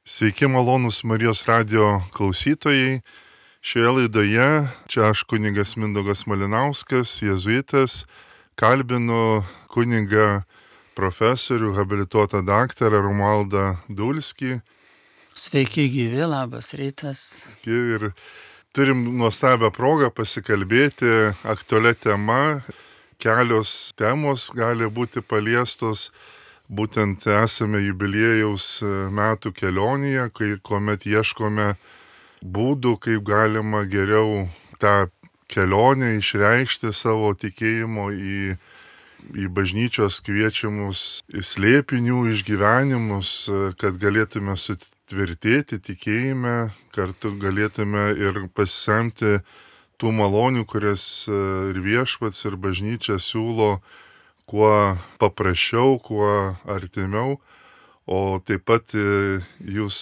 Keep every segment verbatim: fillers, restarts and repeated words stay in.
Sveiki malonūs Marijos radijo klausytojai. Šioje laidoje čia aš kunigas Mindaugas Malinauskas, jėzuitas, kalbinu kunigą profesorių, habilituotą daktarą Romualdą Dulskį. Sveiki gyvi, labas rytas. Ir turim nuostabią progą pasikalbėti aktualią temą. Kelios temos gali būti paliestos. Būtent esame jubiliejaus metų kelionėje, kai kuomet ieškome būdų, kaip galima geriau tą kelionę išreikšti savo tikėjimo į, į bažnyčios kviečiamus slėpinių išgyvenimus, kad galėtume sutvirtėti tikėjime, kartu galėtume ir pasisemti tų malonių, kurias ir viešpats, ir bažnyčia siūlo kuo paprasčiau, kuo artimiau, o taip pat jūs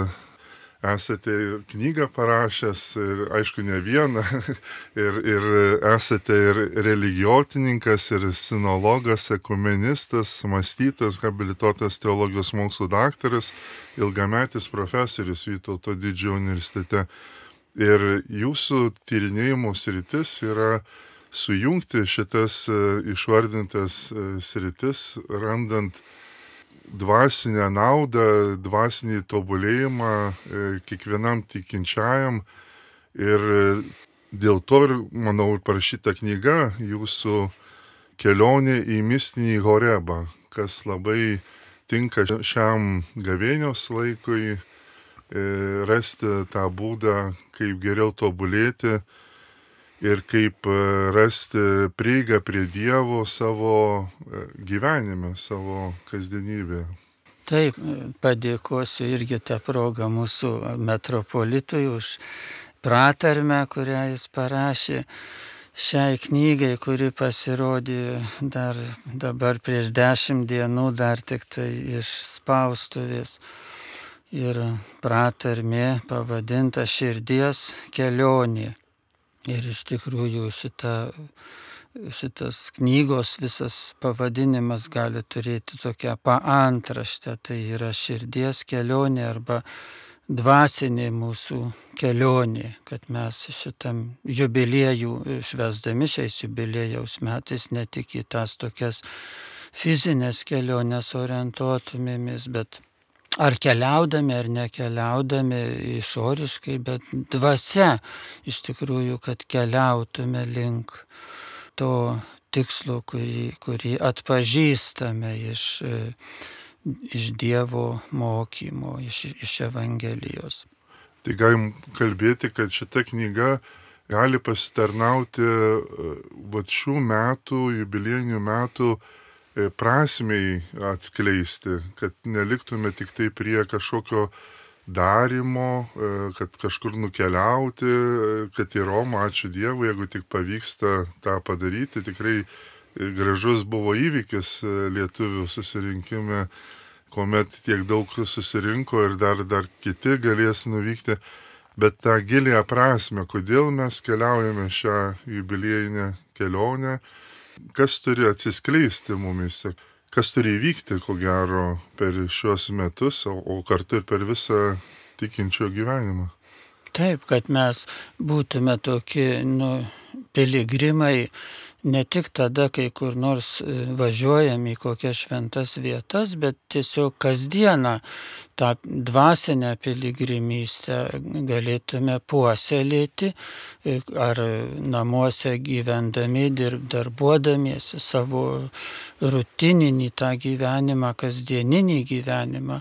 esate knygą parašęs ir aišku ne vieną, ir, ir esate ir religijotininkas, ir sinologas, ekumenistas, mąstytas, habilituotas teologijos mokslų daktaras, ilgametis profesorius Vytauto Didžiojo universitete. Ir jūsų tyrinėjimų sritis yra sujungti šitas išvardintas sritis, randant dvasinę naudą, dvasinį tobulėjimą kiekvienam tikinčiajam. Ir dėl to, ir, manau, parašyta knyga jūsų kelionė į mistinį Horebą, kas labai tinka šiam gavėnios laikui, rasti tą būdą, kaip geriau tobulėti ir kaip rasti prieigą prie Dievo savo gyvenime, savo kasdienybėje. Taip, padėkosiu irgi tą progą mūsų metropolitui už pratarmę, kurią jis parašė šiai knygai, kuri pasirodė dar dabar prieš dešimt dienų, dar tik tai iš spaustuvės. Ir pratarmė pavadinta Širdies kelionė. Ir iš tikrųjų šita, šitas knygos visas pavadinimas gali turėti tokią paantraštę, tai yra širdies kelionė arba dvasinė mūsų kelionė, kad mes šitam jubiliejų, švęsdami šiais jubiliejaus metais, ne tik į tas tokias fizinės kelionės orientuotumėmis, bet ar keliaudami, ar nekeliaudami išoriškai, bet dvasia iš tikrųjų, kad keliautume link to tikslo, kurį, kurį atpažįstame iš, iš Dievo mokymo, iš, iš Evangelijos. Tai galim kalbėti, kad šita knyga gali pasitarnauti vat šių metų, jubiliejinių metų prasmiai atskleisti, kad neliktume tik tai prie kažkokio darimo, kad kažkur nukeliauti, kad į Romą, ačiū Dievui, jeigu tik pavyksta tą padaryti. Tikrai gražus buvo įvykis lietuvių susirinkime, kuomet tiek daug susirinko ir dar, dar kiti galės nuvykti. Bet tą gilią prasmę, kodėl mes keliaujame šią jubiliejinę kelionę, kas turi atsiskleisti mumise, kas turi įvykti, ko gero, per šiuos metus, o, o kartu ir per visą tikinčio gyvenimą. Taip, kad mes būtume tokie, nu, piligrimai, ne tik tada, kai kur nors važiuojam į kokias šventas vietas, bet tiesiog kasdieną tą dvasinę piligrimystę galėtume puoselėti, ar namuose gyvendami, darbuodamiesi savo rutininį tą gyvenimą, kasdieninį gyvenimą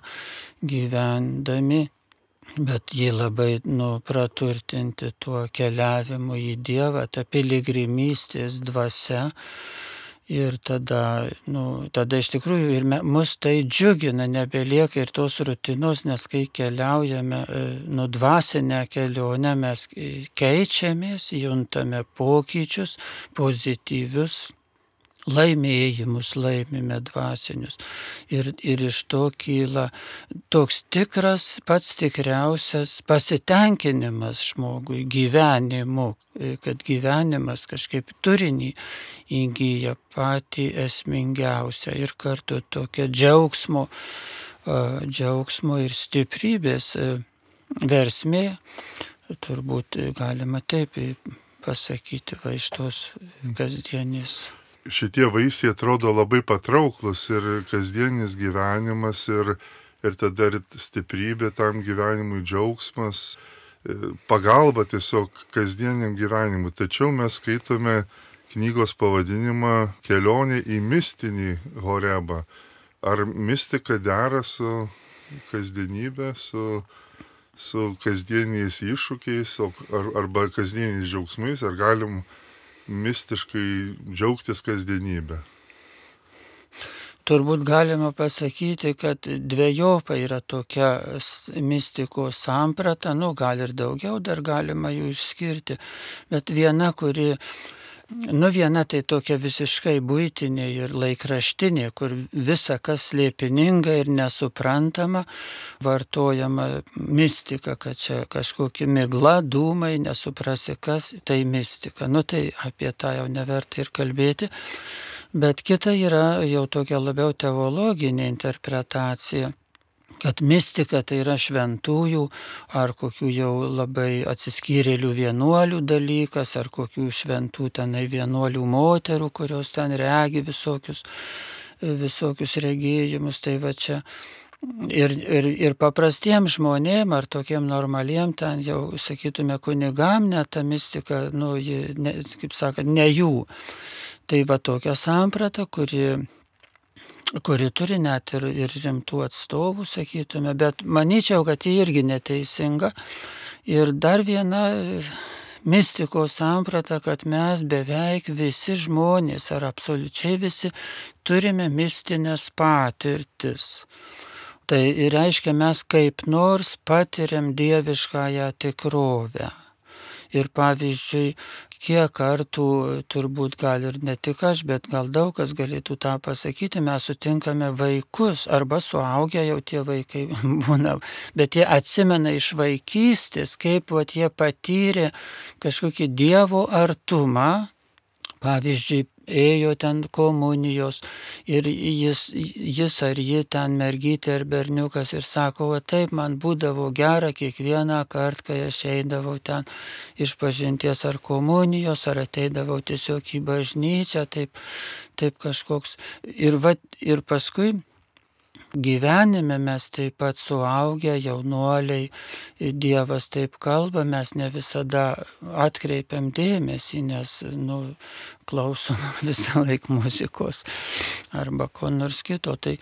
gyvendami. Bet jį labai nu, praturtinti tuo keliavimu į Dievą, tą piligrimystės dvasia. Ir tada, nu, tada iš tikrųjų ir me, mus tai džiugina, nebelieka ir tos rutinos, nes kai keliaujame nu, dvasinę kelionę, mes keičiamės, juntame pokyčius, pozityvius laimėjimus, laimime dvasinius. Ir, ir iš to kyla toks tikras, pats tikriausias pasitenkinimas žmogui gyvenimu, kad gyvenimas kažkaip turinį įgyja patį esmingiausią ir kartu tokia džiaugsmo džiaugsmo ir stiprybės versmė, turbūt galima taip pasakyti, va iš tos kasdienės. Šitie vaisiai atrodo labai patrauklus ir kasdienis gyvenimas ir, ir tada ir stiprybė tam gyvenimui, džiaugsmas, pagalba tiesiog kasdieniam gyvenimui. Tačiau mes skaitome knygos pavadinimą Kelionė į mistinį Horebą. Ar mistika dera su kasdienybė, su, su kasdieniais iššūkiais ar, arba kasdieniais džiaugsmais, ar galim mistiškai džiaugtis kasdienybę? Turbūt galima pasakyti, kad dvejopa yra tokia mistikos samprata, nu gal ir daugiau dar galima jų išskirti, bet viena, kuri, nu viena tai tokia visiškai buitinė ir laikraštinė, kur visa kas slėpininga ir nesuprantama, vartojama mistika, kad čia kažkokia migla, dūmai, nesuprasi kas, tai mistika. Nu tai apie tą jau neverta ir kalbėti. Bet kita yra jau tokia labiau teologinė interpretacija, kad mistika tai yra šventųjų ar kokių jau labai atsiskyrėlių vienuolių dalykas, ar kokių šventų tenai vienuolių moterų, kurios ten regi visokius, visokius regėjimus. Tai va čia ir, ir, ir paprastiems žmonėm ar tokiem normaliem, ten jau sakytume kunigam, net ta mistika, nu, ji, ne, kaip sakant, ne jų. Tai va tokia samprata, kuri, kuri turi net ir, ir rimtų atstovų, sakytume, bet manyčiau, kad ji irgi neteisinga. Ir dar viena mistikos samprata, kad mes beveik visi žmonės, ar absoliučiai visi, turime mistinės patirtis. Tai reiškia, mes kaip nors patiriam dieviškąją tikrovę. Ir pavyzdžiui, kiek kartų, turbūt gal ir ne tik aš, bet gal daug kas galėtų tą pasakyti, mes sutinkame vaikus arba suaugę jau tie vaikai būna, bet jie atsimena iš vaikystės, kaip vat, jie patyrė kažkokį Dievo artumą. Pavyzdžiui, ėjo ten komunijos ir jis, jis ar ji ten mergytė ar berniukas ir sako, va taip man būdavo gera kiekvieną kartą, kai aš eidavau ten iš pažinties ar komunijos, ar ateidavau tiesiog į bažnyčią, taip, taip kažkoks. Ir, va, ir paskui gyvenime mes taip pat suaugę, jaunuoliai, Dievas taip kalba, mes ne visada atkreipiam dėmesį, nes nu, klausom visą laiką muzikos arba ko nors kito. Tai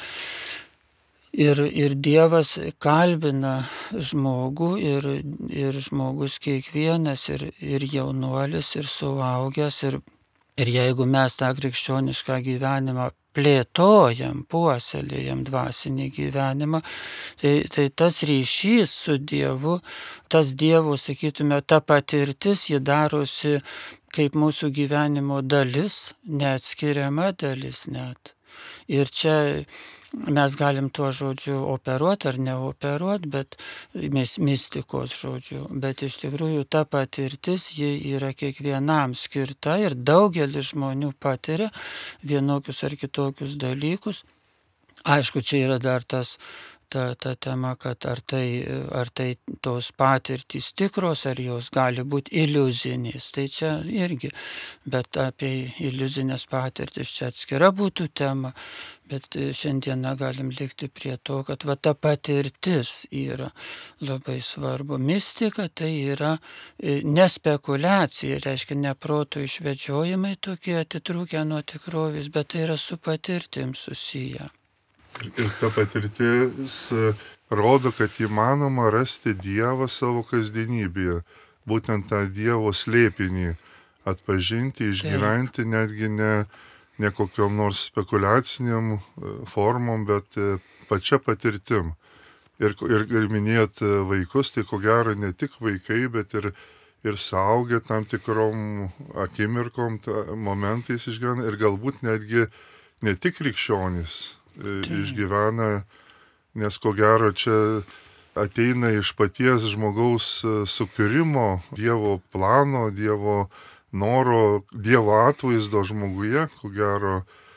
ir, ir Dievas kalbina žmogų ir, ir žmogus kiekvienas, ir, ir jaunuolis, ir suaugęs. Ir, ir jeigu mes tą krikščionišką gyvenimą plėtojam, puoselėjam dvasinį gyvenimą, tai, tai tas ryšys su Dievu, tas Dievo, sakytume, ta patirtis, ji darosi kaip mūsų gyvenimo dalis, neatskiriama dalis net. Ir čia mes galim tuo žodžiu operuoti ar neoperuoti, bet mistikos žodžiu. Bet iš tikrųjų ta patirtis, ji yra kiekvienam skirta ir daugelis žmonių patiria vienokius ar kitokius dalykus. Aišku, čia yra dar tas Ta, ta tema, kad ar tai, ar tai tos patirtys tikros, ar jos gali būti iliuzinės. Tai čia irgi, bet apie iliuzinės patirtis čia atskira būtų tema, bet šiandieną galim likti prie to, kad va, ta patirtis yra labai svarbu. Mistika tai yra ne spekulacija, reiškia ne proto išvedžiojimai tokie atitrūkę nuo tikrovės, bet tai yra su patirtim susiję. Ir ta patirtis rodo, kad įmanoma rasti Dievą savo kasdienybėje, būtent tą Dievo slėpinį atpažinti, išgyventi, netgi ne, ne kokiom nors spekuliaciniam formom, bet pačia patirtim. Ir, ir, ir minėjot vaikus, tai ko gero ne tik vaikai, bet ir, ir suaugę tam tikrom akimirkom, momentais išgyvena ir galbūt netgi ne tik krikščionys išgyvena, nes ko gero čia ateina iš paties žmogaus sukūrimo, Dievo plano, Dievo noro, Dievo atvaizdo žmoguje, ko gero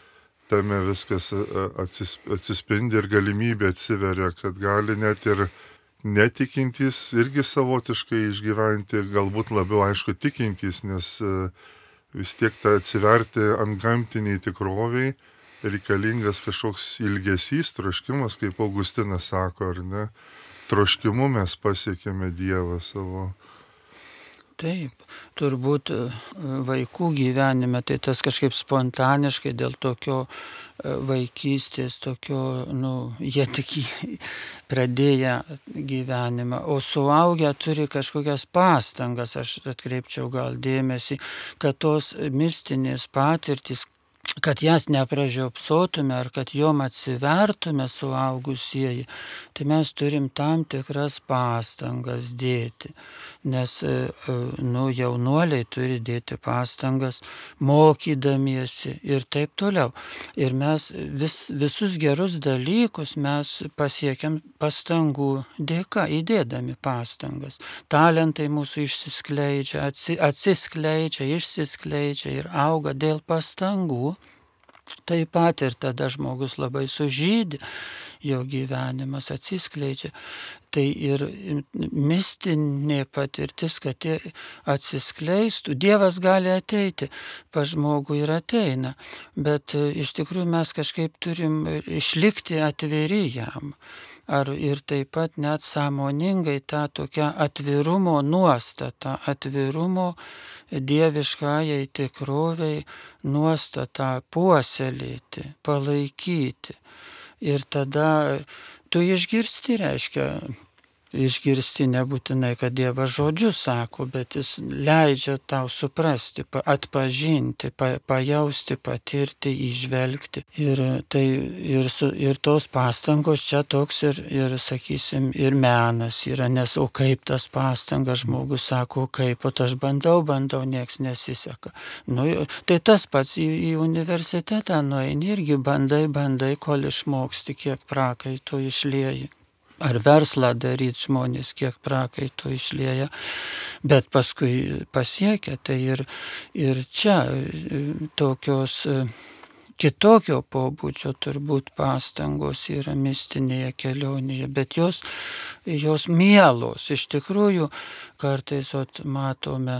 tame viskas atsis, atsispindi ir galimybė atsiveria, kad gali net ir netikintys irgi savotiškai išgyventi, galbūt labiau aišku tikintys, nes vis tiek tą atsiverti ant gamtiniai tikroviai reikalingas kažkoks ilgesys, troškimas, kaip Augustinas sako, ar ne? Troškimu mes pasiekėme Dievą savo. Taip, turbūt vaikų gyvenime, tai tas kažkaip spontaniškai dėl tokio vaikystės, tokio, nu, jie tik pradėję gyvenimą, o suaugę turi kažkokias pastangas, aš atkreipčiau gal dėmesį, kad tos mistinės patirtys, kad jas nepražiopsotume ar kad jom atsivertume suaugusieji, tai mes turim tam tikras pastangas dėti. Nes nu, jaunuoliai turi dėti pastangas, mokydamiesi ir taip toliau. Ir mes vis, visus gerus dalykus mes pasiekiam pastangų dėka, įdėdami pastangas. Talentai mūsų išsiskleidžia, atsi, atsiskleidžia, išsiskleidžia ir auga dėl pastangų. Taip pat ir tada žmogus labai sužydi, jo gyvenimas atsiskleidžia. Tai ir mistinė patirtis, kad jie atsiskleistų. Dievas gali ateiti pas žmogų ir ateina, bet iš tikrųjų mes kažkaip turim išlikti atviri jam. Ar ir taip pat net sąmoningai tą tokią atvirumo nuostatą, atvirumo dieviškajai tikroviai nuostatą puoselėti, palaikyti. Ir tada tu išgirsti, reiškia, išgirsti nebūtinai, kad Dievas žodžius sako, bet jis leidžia tau suprasti, atpažinti, pajausti, patirti, įžvelgti. Ir, tai, ir, su, ir tos pastangos čia toks ir, ir, sakysim, ir menas yra, nes o kaip tas pastangas žmogus sako, kaip, o aš bandau, bandau, nieks nesiseka. Nu, tai tas pats į, į universitetą nueini irgi bandai, bandai, kol išmoksti, kiek prakaito išlieji. Ar verslą daryti žmonės, kiek prakaito išlieja, bet paskui pasiekia. Tai ir, ir čia tokios kitokio pobūdžio turbūt pastangos yra mistinėje kelionėje, bet jos, jos mielos. Iš tikrųjų, kartais ot, matome,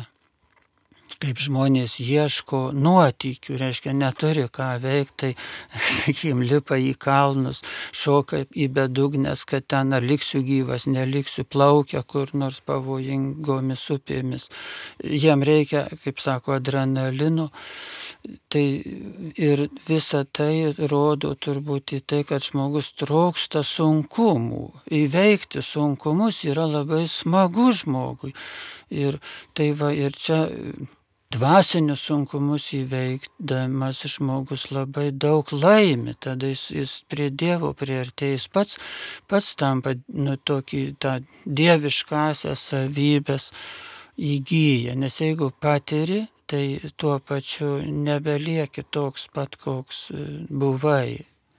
kaip žmonės ieško nuotykių, reiškia, neturi ką veikti, tai, sakykim, lipa į kalnus, šoka į bedugnes, kad ten ar liksiu gyvas, neliksiu, plaukia kur nors pavojingomis upėmis. Jiem reikia, kaip sako, adrenalino. Tai ir visa tai rodo turbūt į tai, kad žmogus trokšta sunkumų. Įveikti sunkumus yra labai smagu žmogui. Ir tai va, ir čia dvasinius sunkumus įveikdamas žmogus labai daug laimi, tada jis, jis prie Dievo priartėjęs pats, pats tampa nu, tokį tą dieviškąsias savybės įgyja, nes jeigu patiri, tai tuo pačiu nebelieki toks pat, koks buvai.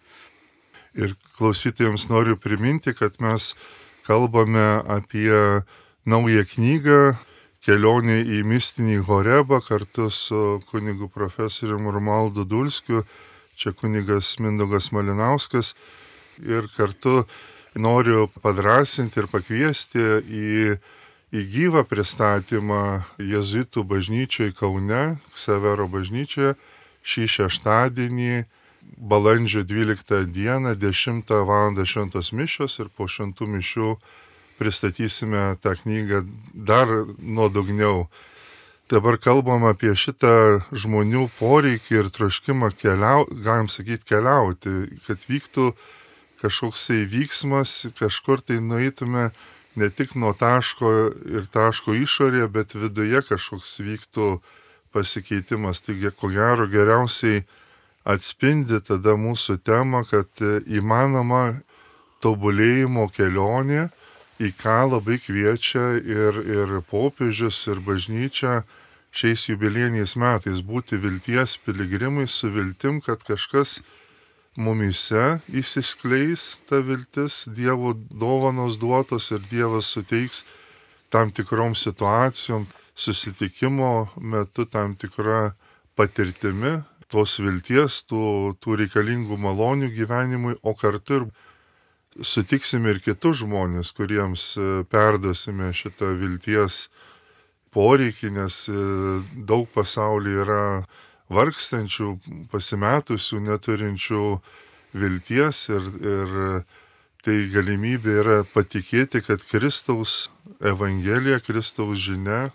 Ir klausytojams noriu priminti, kad mes kalbame apie naują knygą Kelionė į mistinį Horebą kartu su kunigu profesoriumi Romualdu Dulskiu, čia kunigas Mindaugas Malinauskas. Ir kartu noriu padrasinti ir pakviesti į, į gyvą pristatymą Jėzuitų bažnyčioje Kaune, Ksavero bažnyčioje, šį šeštadienį, balandžio dvyliktą dieną, dešimtą valandą šventos mišios ir po šventų mišių pristatysime tą knygą dar nuodugniau. Dabar kalbam apie šitą žmonių poreikį ir troškimą keliauti, galim sakyti keliauti, kad vyktų kažkoksai vyksmas, kažkur tai nueitume ne tik nuo taško ir taško išorėje, bet viduje kažkoks vyktų pasikeitimas. Taigi, ko gero, geriausiai atspindi tada mūsų temą, kad įmanoma tobulėjimo kelionė, į ką labai kviečia ir, ir popiežius, ir bažnyčia šiais jubiliejiniais metais būti vilties piligrimai su viltim, kad kažkas mumyse įsiskleis ta viltis, Dievo dovanos duotos ir Dievas suteiks tam tikrom situacijom, susitikimo metu tam tikra patirtimi, tos vilties, tų, tų reikalingų malonių gyvenimui, o kartu ir sutiksime ir kitus žmonės, kuriems perduosime šitą vilties poreikį, nes daug pasaulyje yra vargstančių, pasimetusių, neturinčių vilties ir, ir tai galimybė yra patikėti, kad Kristaus Evangelija, Kristaus žinia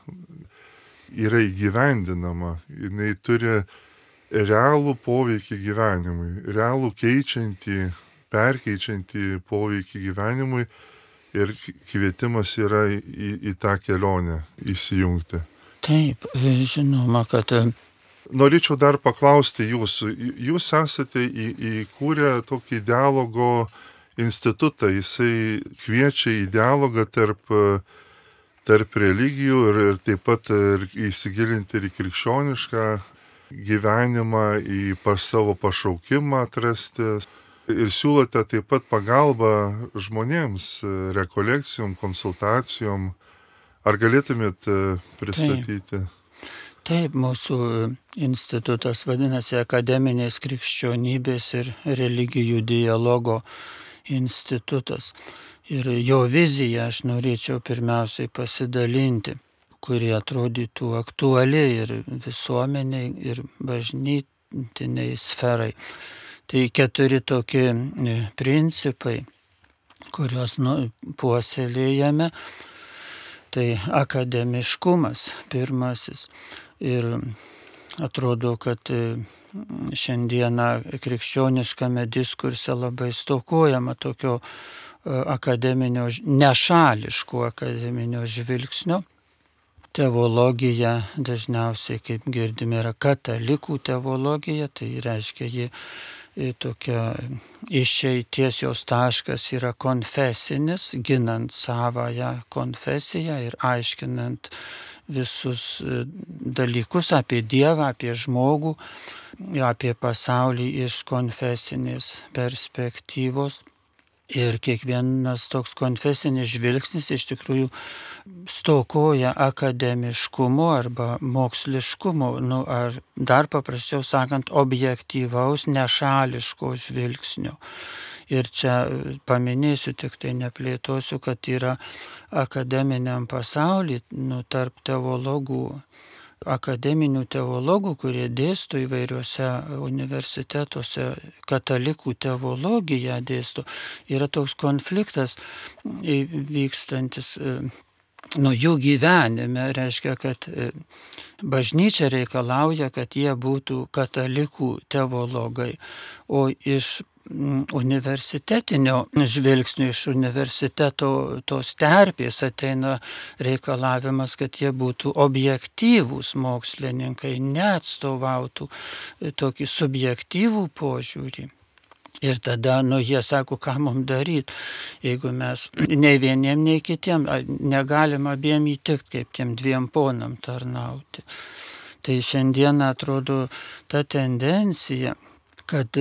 yra įgyvendinama. Jis turi realų poveikį gyvenimui, realų keičiantį, perkeičiantį poveikį gyvenimui ir kvietimas yra į, į tą kelionę įsijungti. Taip, žinoma, kad... Norėčiau dar paklausti jūsų. Jūs esate į, įkūrę tokį dialogo institutą. Jisai kviečia į dialogą tarp, tarp religijų ir, ir taip pat ir įsigilinti ir į krikščionišką gyvenimą, į pas savo pašaukimą atrasti. Ir siūlote taip pat pagalbą žmonėms, rekolekcijom, konsultacijom. Ar galėtumėt pristatyti? Taip. Taip, mūsų institutas vadinasi Akademinės krikščionybės ir religijų dialogo institutas. Ir jo viziją aš norėčiau pirmiausiai pasidalinti, kuri atrodytų aktuali ir visuomeniai, ir bažnytiniai sferai. Tai keturi tokie principai, kuriuos nu, puoselėjame. Tai akademiškumas pirmasis. Ir atrodo, kad šiandieną krikščioniškame diskurse labai stokojama tokio akademinio, nešališko akademinio žvilgsnio. Teologija dažniausiai, kaip girdime, yra katalikų teologija, tai reiškia, ji tokia išeities jos taškas yra konfesinis, ginant savąją konfesiją ir aiškinant visus dalykus apie Dievą, apie žmogų, apie pasaulį iš konfesinės perspektyvos. Ir kiekvienas toks konfesinis žvilgsnis iš tikrųjų stokoja akademiškumo arba moksliškumo, nu, ar dar paprasčiau sakant, objektyvaus, nešališko žvilgsnio. Ir čia paminėsiu, tik tai neplėtosiu, kad yra akademiniam pasauly, nu, tarp teologų, akademinių teologų, kurie dėsto įvairiuose universitetuose, katalikų teologiją dėsto, yra toks konfliktas vykstantis nu, jų gyvenime, reiškia, kad bažnyčia reikalauja, kad jie būtų katalikų teologai, o iš universitetinio žvilgsnio, iš universiteto tos terpės ateina reikalavimas, kad jie būtų objektyvūs mokslininkai, neatstovautų tokį subjektyvų požiūrį. Ir tada, nu, jie sako, ką mums daryti, jeigu mes nei vieniem, nei kitiem negalim abiem įtikti, kaip tiem dviem ponam tarnauti. Tai šiandien atrodo ta tendencija, kad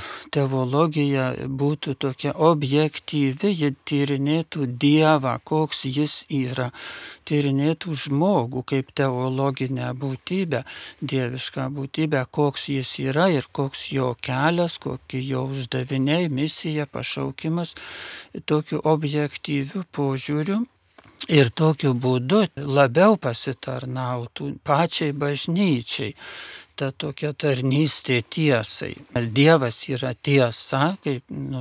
teologija būtų tokia objektyvi, ji tyrinėtų Dievą, koks jis yra, tyrinėtų žmogų kaip teologinę būtybę, dievišką būtybę, koks jis yra ir koks jo kelias, kokie jo uždaviniai, misija, pašaukimas, tokiu objektyviu požiūriu. Ir tokiu būdu labiau pasitarnautų pačiai bažnyčiai. Ta tokia tarnystė tiesai. Dievas yra tiesa, kaip nu,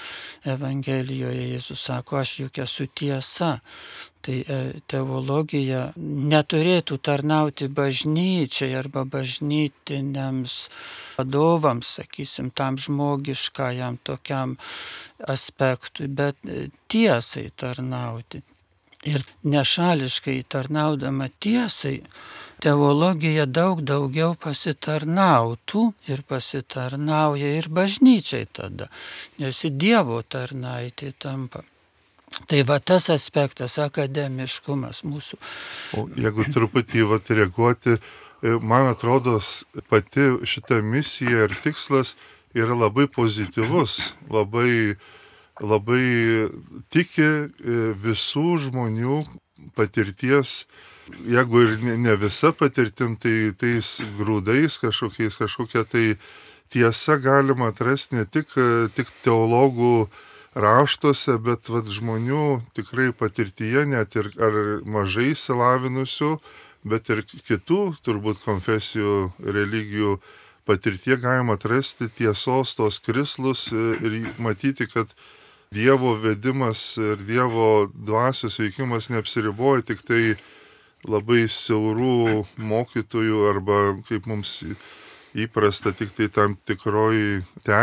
Evangelijoje Jėzus sako, aš juk esu tiesa. Tai teologija neturėtų tarnauti bažnyčiai arba bažnytiniams vadovams, sakysim, tam žmogiškajam tokiam aspektui, bet tiesai tarnauti. Ir nešališkai tarnaudama tiesai, teologija daug daugiau pasitarnautų ir pasitarnauja ir bažnyčiai tada, nes į Dievo tarnaitė tampa. Tai va tas aspektas, akademiškumas mūsų. O jeigu truputį vat reaguoti, man atrodo, pati šita misija ir tikslas yra labai pozityvus, labai labai tiki visų žmonių patirties, jeigu ir ne, ne visa patirtim, tai tais grūdais kažkokiais, kažkokia tai tiesa galima atrasti ne tik, tik teologų raštuose, bet vat, žmonių tikrai patirtyje, net ir ar mažai įsilavinusių, bet ir kitų turbūt konfesijų, religijų patirtie galima atrasti tiesos tos krislus ir matyti, kad Dievo vedimas ir Dievo dvasios veikimas neapsiriboja tik tai labai siaurų mokytojų arba kaip mums įprasta tik tai tam tikroj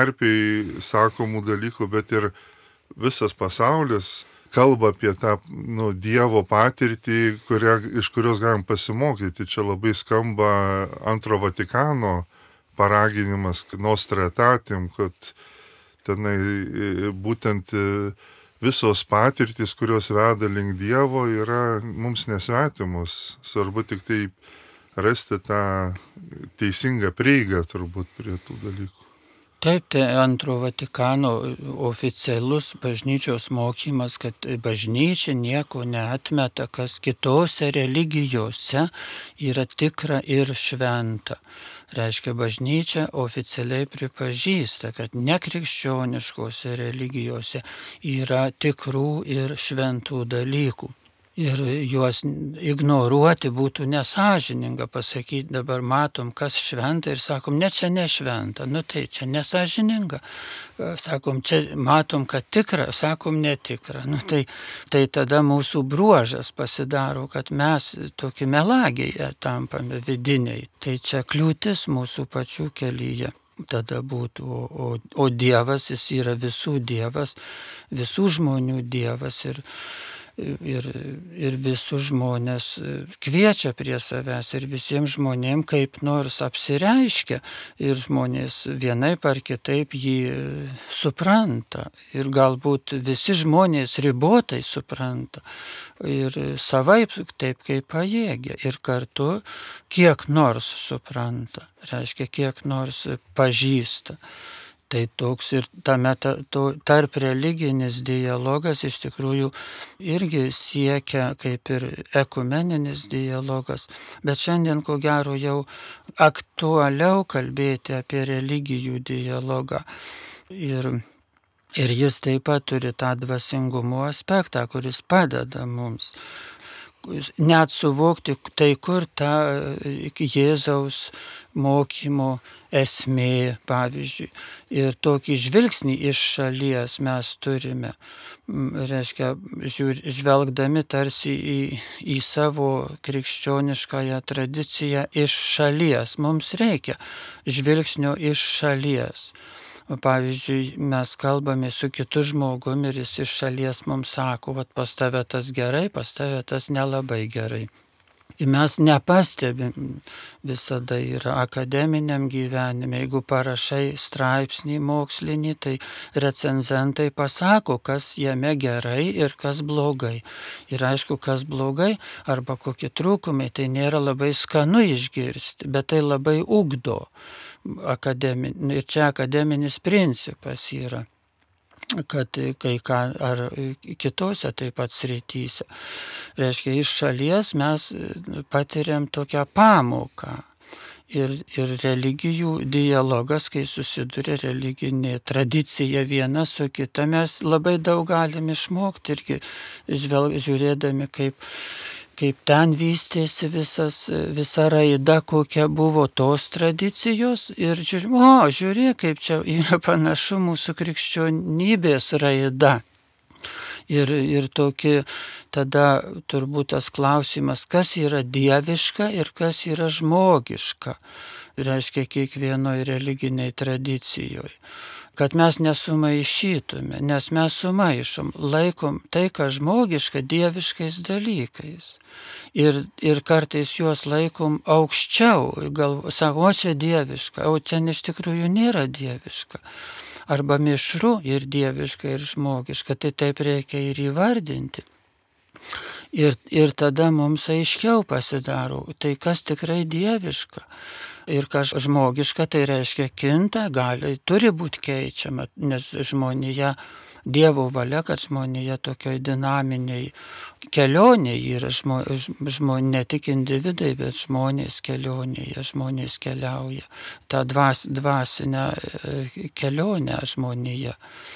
terpėj sakomų dalykų, bet ir visas pasaulis kalba apie tą nu, Dievo patirtį, kurią, iš kurios galim pasimokyti. Čia labai skamba antro Vatikano paraginimas Nostra Aetate, kad tenai būtent visos patirtys, kurios veda link Dievo, yra mums nesvetimos. Svarbu tik tai rasti tą teisingą prieigą turbūt prie tų dalykų. Taip, tai antro Vatikano oficialus bažnyčios mokymas, kad bažnyčia nieko neatmeta, kas kitose religijose yra tikra ir šventa. Reiškia, bažnyčia oficialiai pripažįsta, kad nekrikščioniškose religijose yra tikrų ir šventų dalykų. Ir juos ignoruoti būtų nesąžininga, pasakyti, dabar matom, kas šventa ir sakom, ne, čia nešventa, nu tai čia nesąžininga. Sakom, čia matom, kad tikra, sakom, netikra. Nu tai, tai tada mūsų bruožas pasidaro, kad mes tokie melagiai tampame vidiniai. Tai čia kliūtis mūsų pačių kelyje. Tada būtų, o, o, o Dievas, jis yra visų Dievas, visų žmonių Dievas ir Ir, ir visus žmonės kviečia prie savęs ir visiems žmonėms kaip nors apsireiškia ir žmonės vienaip ar kitaip jį supranta ir galbūt visi žmonės ribotai supranta ir savaip taip kaip pajėgia ir kartu kiek nors supranta, reiškia kiek nors pažįsta. Tai toks ir tame ta, to, tarp religinis dialogas iš tikrųjų irgi siekia kaip ir ekumeninis dialogas, bet šiandien ko gero jau aktualiau kalbėti apie religijų dialogą. Ir, ir jis taip pat turi tą dvasingumo aspektą, kuris padeda mums net suvokti, tai kur ta Jėzaus mokymo esmė, pavyzdžiui. Ir tokį žvilgsnį iš šalies mes turime, reiškia, žvelgdami tarsi į, į savo krikščioniškąją tradiciją iš šalies. Mums reikia žvilgsnio iš šalies. Pavyzdžiui, mes kalbame su kitu žmogumi ir jis iš šalies mums sako, vat pas tave tas gerai, pas tave tas nelabai gerai. Ir mes nepastebim, visada yra akademiniam gyvenime, jeigu parašai straipsnį mokslinį, tai recenzentai pasako, kas jame gerai ir kas blogai. Ir aišku, kas blogai arba kokie trūkumai, tai nėra labai skanu išgirsti, bet tai labai ugdo. Akademin, ir čia akademinis principas yra, kad kai ką ar kitose taip pat srityse. Reiškia, iš šalies mes patiriam tokią pamoką. Ir, ir religijų dialogas, kai susiduria religinė tradicija viena su kita, mes labai daug galim išmokti irgi žvelg, žiūrėdami, kaip kaip ten vystėsi visas, visa raida, kokia buvo tos tradicijos ir žiūrėk, o, žiūrėk, kaip čia yra panašu mūsų krikščionybės raida. Ir, ir tokį tada turbūt tas klausimas, kas yra dieviška ir kas yra žmogiška, reiškia kiekvienoj religiniai tradicijoje. Kad mes nesumaišytume, nes mes sumaišom, laikom tai, ką žmogiška, dieviškais dalykais. Ir, ir kartais juos laikom aukščiau, gal sako, o čia dieviška, o čia iš tikrųjų nėra dieviška. Arba mišru ir dieviška ir žmogiška, tai taip reikia ir įvardinti. Ir, ir tada mums aiškiau pasidaro, tai kas tikrai dieviška. Ir kas žmogiška, tai reiškia kinta, gali, turi būti keičiama, nes žmonija Dievo valia, kad žmonija tokioj dinaminiai kelioniai yra žmo, žmo, ne tik individai, bet žmonės kelionėje, žmonės keliauja. Ta dvas, dvasinę kelionę žmonija.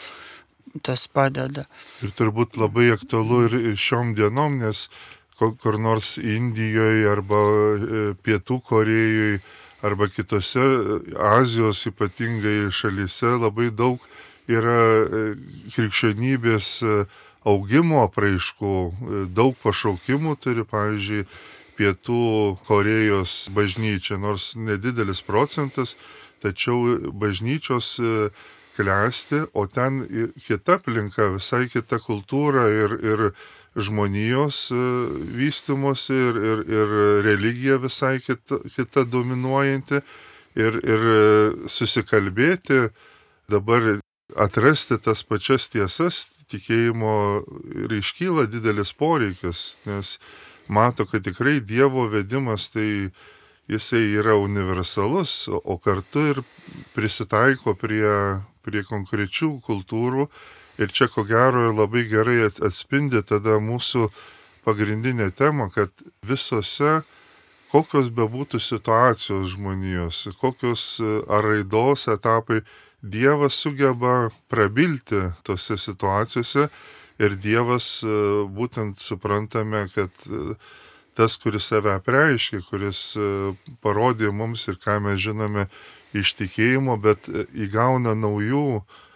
Tas padeda. Ir turbūt labai aktualu ir šiom dienom, nes kur nors Indijoje arba Pietų Korėjoje arba kitose Azijos ypatingai šalyse labai daug yra krikščionybės augimo apraiškų, daug pašaukimų turi, pavyzdžiui, Pietų Korėjos bažnyčia, nors nedidelis procentas, tačiau bažnyčios klesti, o ten kita aplinka, visai kita kultūra ir, ir žmonijos vystymosi ir, ir, ir religija visai kita, kita dominuojanti ir, ir susikalbėti, dabar atrasti tas pačias tiesas tikėjimo ir iškyla didelis poreikis, nes mato, kad tikrai Dievo vedimas tai jisai yra universalus, o kartu ir prisitaiko prie, prie konkrečių kultūrų. Ir čia ko gero labai gerai atspindi tada mūsų pagrindinę temą, kad visose, kokios bebūtų situacijos žmonijos, kokios ar raidos etapai, Dievas sugeba prabilti tose situacijose ir Dievas būtent suprantame, kad tas, kuris save apreiškia, kuris parodė mums ir ką mes žinome iš tikėjimo, bet įgauna naujų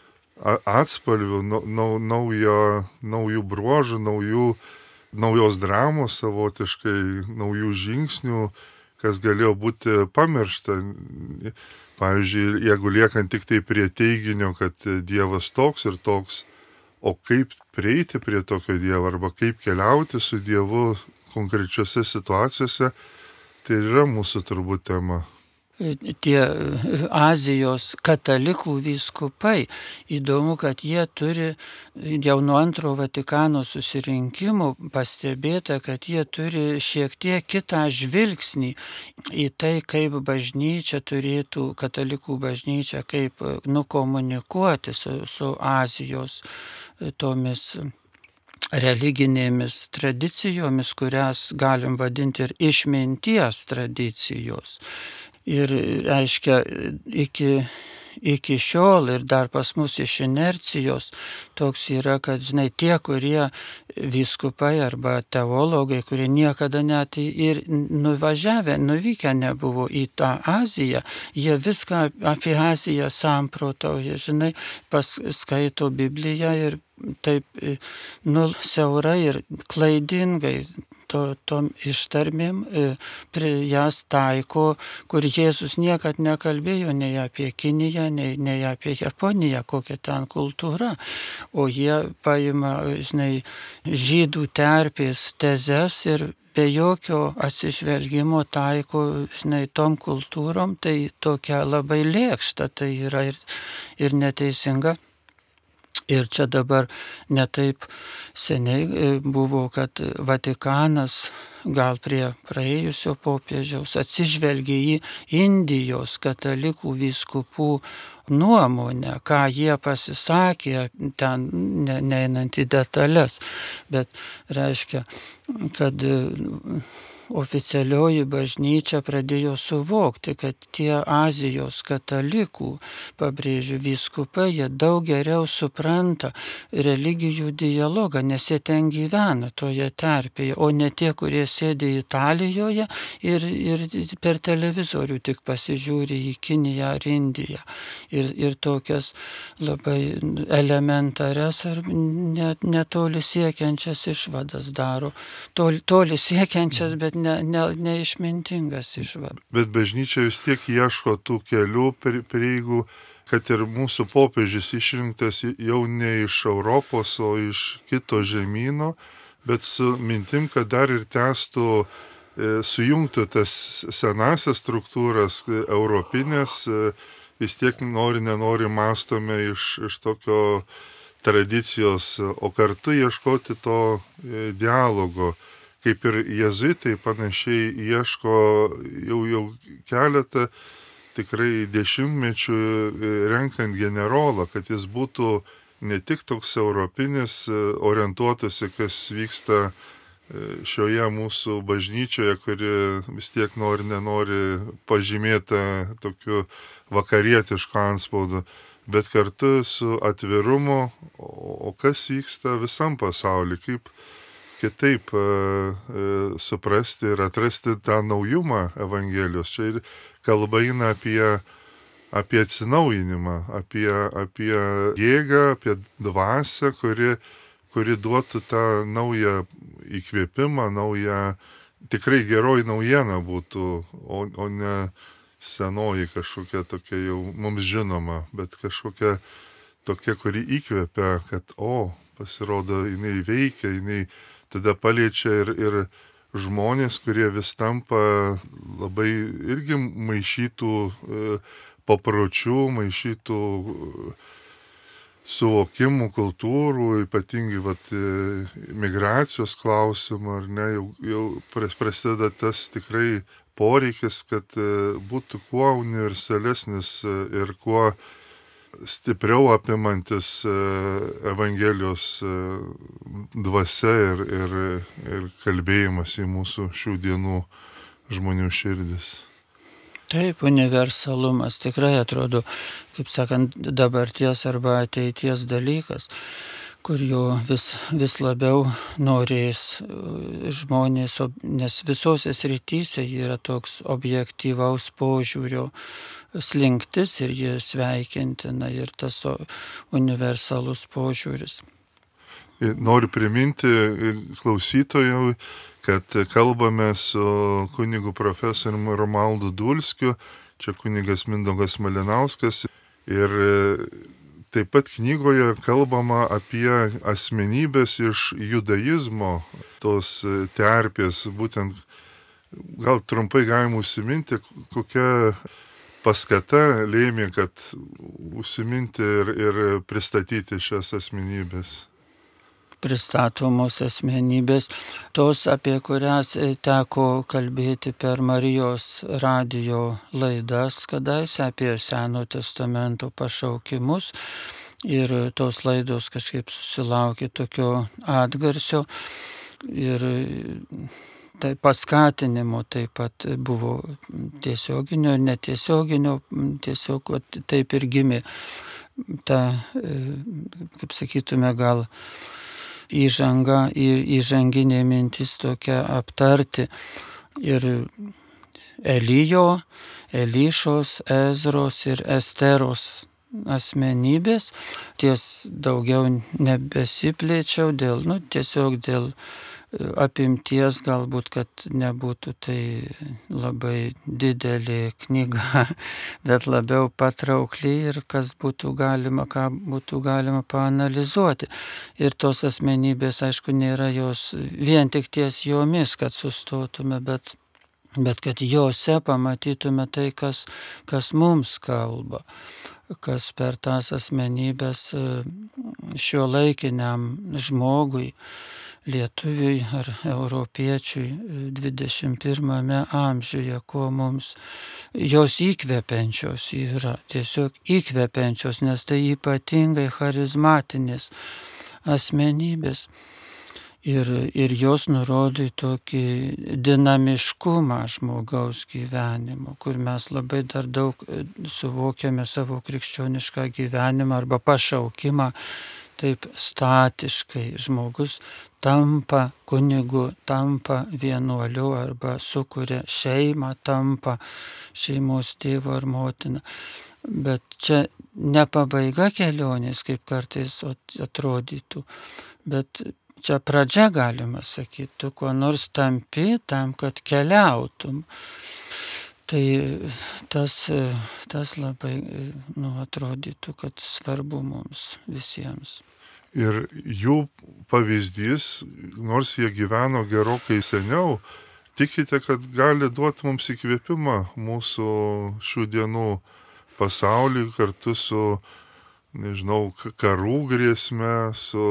atspalvių, naujo, naujų bruožų, naujų, naujos dramos savotiškai, naujų žingsnių, kas galėjo būti pamiršta. Pavyzdžiui, jeigu liekant tik tai prie teiginio, kad Dievas toks ir toks, o kaip prieiti prie tokio Dievo arba kaip keliauti su Dievu konkrečiose situacijose, tai yra mūsų turbūt tema. Tie Azijos katalikų vyskupai, įdomu, kad jie turi jau nuo antro Vatikano susirinkimų pastebėta, kad jie turi šiek tiek kitą žvilgsnį į tai, kaip bažnyčia turėtų, katalikų bažnyčia, kaip nukomunikuoti su, su Azijos tomis religinėmis tradicijomis, kurias galim vadinti ir išminties tradicijos. Ir reiškia, iki, iki šiol ir dar pas mus iš inercijos toks yra, kad, žinai, tie, kurie vyskupai arba teologai, kurie niekada net ir nuvažiavę, nuvykę nebuvo į tą Aziją, jie viską apie Aziją samprotauja, žinai, paskaito Bibliją ir taip, nu, siaurai ir klaidingai to, tom ištarmėm prie jas taiko, kur Jėzus niekad nekalbėjo nei apie Kiniją, nei, nei apie Japoniją, kokia ten kultūra, o jie paima, žinai, žydų terpės tezes ir be jokio atsižvelgimo taiko, žinai, tom kultūrom, tai tokia labai lėkšta, tai yra ir, ir neteisinga. Ir čia dabar netaip seniai buvo, kad Vatikanas gal prie praėjusio popiežiaus atsižvelgė į Indijos katalikų vyskupų nuomonę, ką jie pasisakė, ten ne, neinant į detalės, bet reiškia, kad oficialioji bažnyčia pradėjo suvokti, kad tie Azijos katalikų, pabrėžiu, vyskupai, jie daug geriau supranta religijų dialogą, nes jie ten gyvena toje terpėje, o ne tie, kurie sėdi Italijoje ir, ir per televizorių tik pasižiūri į Kiniją ar Indiją. Ir, ir tokias labai elementarias ar net netoli siekiančias išvadas daro. Toli, toli siekiančias, bet Ne, ne, neišmintingas išvadas. Bet bažnyčia vis tiek ieško tų kelių prieigų, kad ir mūsų popiežius išrinktas jau ne iš Europos, o iš kito žemyno, bet su mintim, kad dar ir tęstų, sujungtų tas senasias struktūras, europinės, vis tiek nori, nenori mąstome iš, iš tokio tradicijos, o kartu ieškoti to dialogo. Kaip ir jėzuitai panašiai ieško jau, jau keletą tikrai dešimtmečių renkant generolą, kad jis būtų ne tik toks europinis, orientuotųsi, kas vyksta šioje mūsų bažnyčioje, kuri vis tiek nori, nenori pažymėta tokiu vakarietišku anspaudu, bet kartu su atvirumu, o kas vyksta visam pasauliu, kaip kitaip e, e, suprasti ir atrasti tą naujumą Evangelijos. Čia ir kalba eina apie, apie atsinaujinimą, apie, apie jėgą, apie dvasią, kuri kuri duotų tą naują įkvėpimą, naują, tikrai geroji naujiena būtų, o, o ne senoji kažkokia tokia jau mums žinoma, bet kažkokia tokia, kuri įkvėpia, kad o, pasirodo, jinai veikia, jinai tada paliečia ir, ir žmonės, kurie vis tampa labai irgi maišytų e, papročių, maišytų e, suvokimų, kultūrų, ypatingai vat, migracijos klausimų, ar ne, jau, jau prasideda tas tikrai poreikis, kad būtų kuo universalesnis ir kuo stipriau apimantis Evangelijos dvasia ir, ir, ir kalbėjimas į mūsų šių dienų žmonių širdis. Taip, universalumas tikrai atrodo, kaip sakant, dabarties arba ateities dalykas, kur jo vis, vis labiau norės žmonės, nes visose srityse yra toks objektyvaus požiūrio slinktis ir jie sveikintina ir tas universalus požiūris. Noriu priminti klausytojui, kad kalbame su kunigu profesoriumi Romualdu Dulskiu, čia kunigas Mindaugas Malinauskas, ir taip pat knygoje kalbama apie asmenybės iš judaizmo, tos terpės, būtent gal trumpai galima užsiminti, kokia paskata lėmė, kad užsiminti ir, ir pristatyti šias asmenybės. Pristatomos asmenybės, tos, apie kurias teko kalbėti per Marijos radijo laidas, kadaise apie Seno testamento pašaukimus, ir tos laidos kažkaip susilaukė tokio atgarsio ir tai paskatinimo taip pat buvo tiesioginio ir netiesioginio, tiesiog taip ir gimė ta, kaip sakytume, gal įžanga, įžanginė mintis tokia aptarti ir Elijo, Elišos, Ezros ir Esteros asmenybės. Ties daugiau nebesiplėčiau dėl, nu, tiesiog dėl apimties, galbūt, kad nebūtų tai labai didelė knyga, bet labiau patraukli ir kas būtų galima, ką būtų galima paanalizuoti. Ir tos asmenybės, aišku, nėra jos vien tik ties jomis, kad sustotume, bet, bet kad jose pamatytume tai, kas, kas mums kalba, kas per tas asmenybės šiuolaikiniam žmogui, lietuviui ar europiečiui dvidešimt pirmame amžiuje, ko mums jos įkvepiančios yra, tiesiog įkvepiančios, nes tai ypatingai charizmatinės asmenybės ir, ir jos nurodo į tokį dinamiškumą žmogaus gyvenimo, kur mes labai dar daug suvokiame savo krikščionišką gyvenimą arba pašaukimą taip statiškai. Žmogus tampa kunigu, tampa vienuoliu arba sukuria šeimą, tampa šeimos tėvu ar motina. Bet čia ne pabaiga kelionės, kaip kartais atrodytų, bet čia pradžia, galima sakyti, tu kuo nors tampi tam, kad keliautum. Tai tas, tas labai, nu, atrodytų, kad svarbu mums visiems. Ir jų pavyzdys, nors jie gyveno gerokai seniau, tikite, kad gali duoti mums įkvėpimą mūsų šių dienų pasauliui kartu su, nežinau, karų grėsme, su,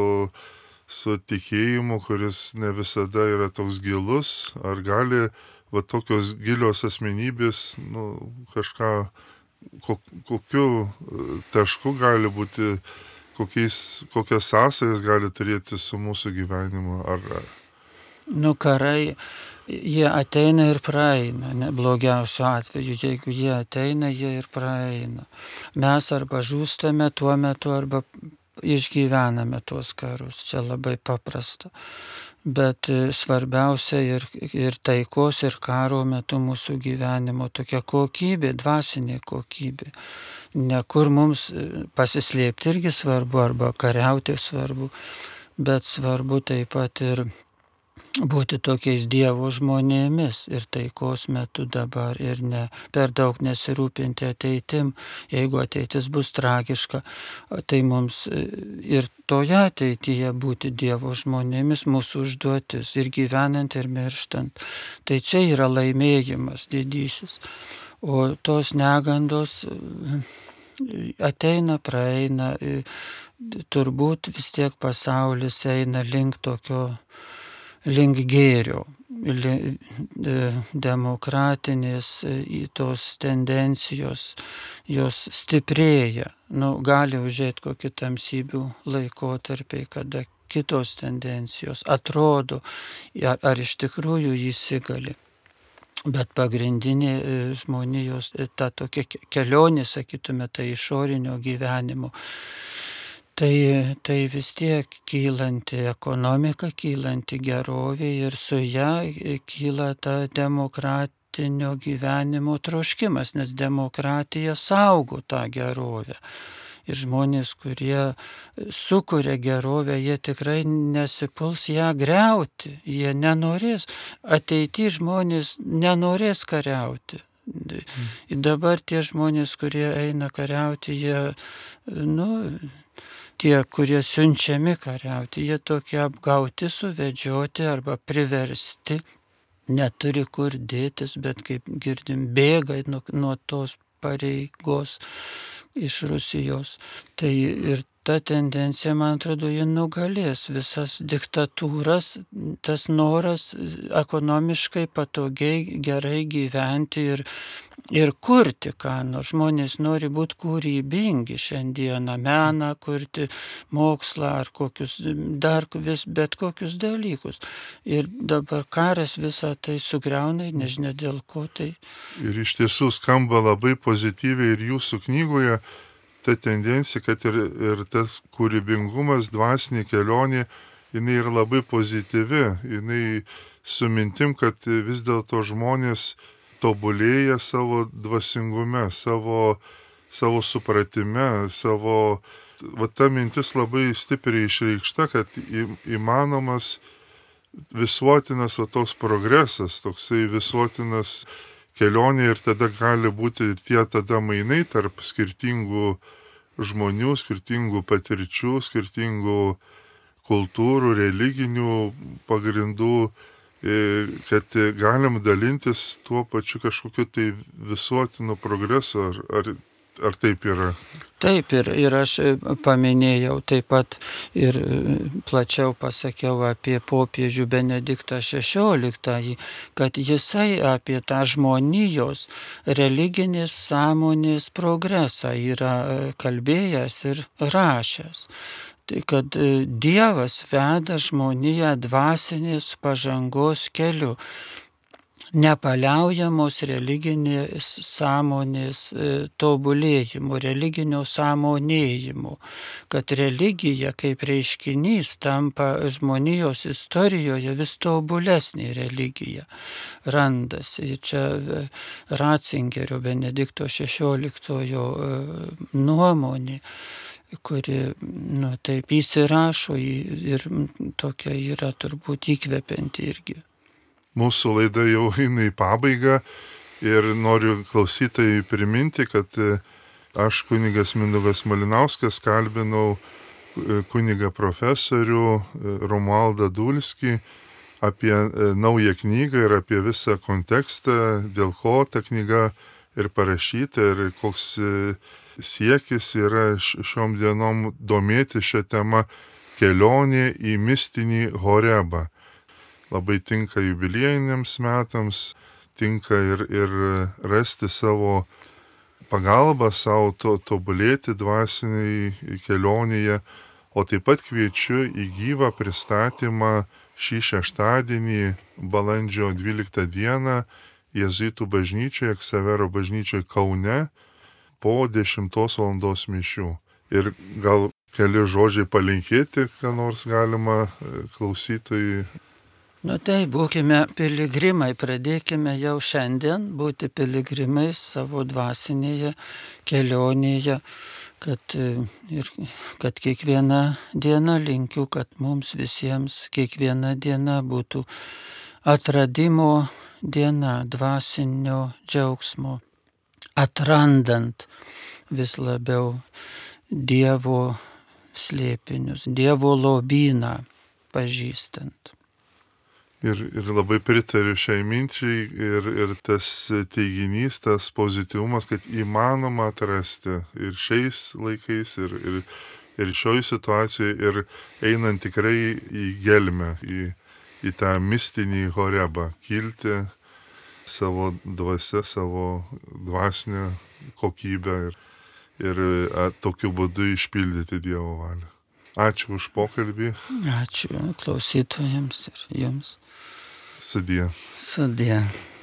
su tikėjimu, kuris ne visada yra toks gilus, ar gali va tokios gilios asmenybės, nu, kažką, kokiu tašku gali būti kokiais, kokias sąsajas gali turėti su mūsų gyvenimu? Ar, ar... Nu, karai, jie ateina ir praeina, ne, blogiausiu atveju, jeigu jie ateina, jie ir praeina. Mes arba žūstame tuo metu, arba išgyvename tuos karus. Čia labai paprasta. Bet svarbiausia ir, ir taikos, ir karo metu mūsų gyvenimo tokia kokybė, dvasinė kokybė. Ne kur mums pasislėpti irgi svarbu, arba kariauti svarbu, bet svarbu taip pat ir būti tokiais Dievo žmonėmis ir taikos metu dabar ir ne per daug nesirūpinti ateitim. Jeigu ateitis bus tragiška, tai mums ir toje ateityje būti Dievo žmonėmis mūsų užduotis ir gyvenant ir mirštant. Tai čia yra laimėjimas didysis. O tos negandos ateina, praeina, turbūt vis tiek pasaulis eina link tokio link gėrio, demokratinės tos tendencijos, jos stiprėja. Nu, gali užėti kokį tamsybių laikotarpiai, kada kitos tendencijos atrodo, ar iš tikrųjų įsigali. Bet pagrindinė žmonijos, ta tokia kelionė, sakytume, tai išorinio gyvenimo. Tai, tai vis tiek kylanti ekonomika, kylanti gerovė ir su ją kyla ta demokratinio gyvenimo troškimas, nes demokratija saugo tą gerovę. Ir žmonės, kurie sukuria gerovę, jie tikrai nesipuls ją griauti, jie nenorės, ateityje žmonės nenorės kariauti. Mm. Dabar tie žmonės, kurie eina kariauti, jie, nu, tie, kurie siunčiami kariauti, jie tokie apgauti, suvedžioti arba priversti, neturi kur dėtis, bet kaip girdim, bėga nuo, nuo tos pareigos iš Rusijos. Tai ir ta tendencija, man atrodo, ji nugalės visas diktatūras, tas noras ekonomiškai patogiai, gerai gyventi ir, ir kurti ką nors. Žmonės nori būti kūrybingi šiandieną, meną kurti, mokslą ar kokius, dar vis, bet kokius dalykus. Ir dabar karas visą tai sugriauna, nežinia dėl ko tai. Ir iš tiesų skamba labai pozityviai ir jūsų knygoje ta tendencija, kad ir, ir tas kūrybingumas, dvasinė kelionė, jinai yra labai pozityvi, jinai su mintim, kad vis dėlto žmonės tobulėja savo dvasingume, savo, savo supratime, savo... Va ta mintis labai stipriai išreikšta, kad į, įmanomas visuotinas o toks progresas, toksai visuotinas kelionė ir tada gali būti ir tie tada mainai tarp skirtingų žmonių, skirtingų patirčių, skirtingų kultūrų, religinių pagrindų, kad galim dalintis tuo pačiu kažkokiu tai visuotinu progresu, ar, ar, ar taip yra? Taip, ir, ir aš paminėjau taip pat ir plačiau pasakiau apie popiežių Benediktą šešioliktąjį, kad jisai apie tą žmonijos religinės sąmonės progresą yra kalbėjęs ir rašęs. Tai kad Dievas veda žmoniją dvasinės pažangos keliu. Nepaliaujamos religinės sąmonės tobulėjimu, religinio sąmonėjimu, kad religija kaip reiškinys tampa žmonijos istorijoje vis tobulesnė religija randasi. Ir čia Ratzingerio Benedikto šešioliktojo nuomonė, kuri, nu, taip įsirašo ir tokia yra turbūt įkvepianti irgi. Mūsų laida jau eina į pabaigą ir noriu klausytojai priminti, kad aš kunigas Mindaugas Malinauskas kalbinau kunigą profesorių Romualdą Dulskį apie naują knygą ir apie visą kontekstą, dėl ko ta knyga ir parašyta ir koks siekis yra šiom dienom domėti šią temą kelionė į mistinį Horebą. Labai tinka jubiliejiniams metams, tinka ir, ir rasti savo pagalbą savo to, tobulėti dvasiniai kelionėje, o taip pat kviečiu į gyvą pristatymą šį šeštadienį, balandžio dvyliktą dieną, Jėzuitų bažnyčioje, Ksavero bažnyčioje Kaune, po dešimtos valandos mišių. Ir gal keli žodžiai palinkėti, ką nors galima klausytojui. Nu tai būkime piligrimai, pradėkime jau šiandien būti piligrimais savo dvasinėje kelionėje, kad, ir, kad kiekviena diena linkiu, kad mums visiems kiekviena diena būtų atradimo diena, dvasinio džiaugsmo, atrandant vis labiau Dievo slėpinius, Dievo lobyną pažįstant. Ir, ir labai pritariu šiai minčiai ir, ir tas teiginys, tas pozityvumas, kad įmanoma atrasti ir šiais laikais, ir, ir, ir šioj situacijoje, ir einant tikrai į gelmę, į, į tą mistinį horebą, kilti savo dvasia, savo dvasinę kokybę ir, ir a, tokiu būdu išpildyti Dievo valią. Ačiū už pokalbį. Ačiū klausytojams ir jums. Sudie. Sudie.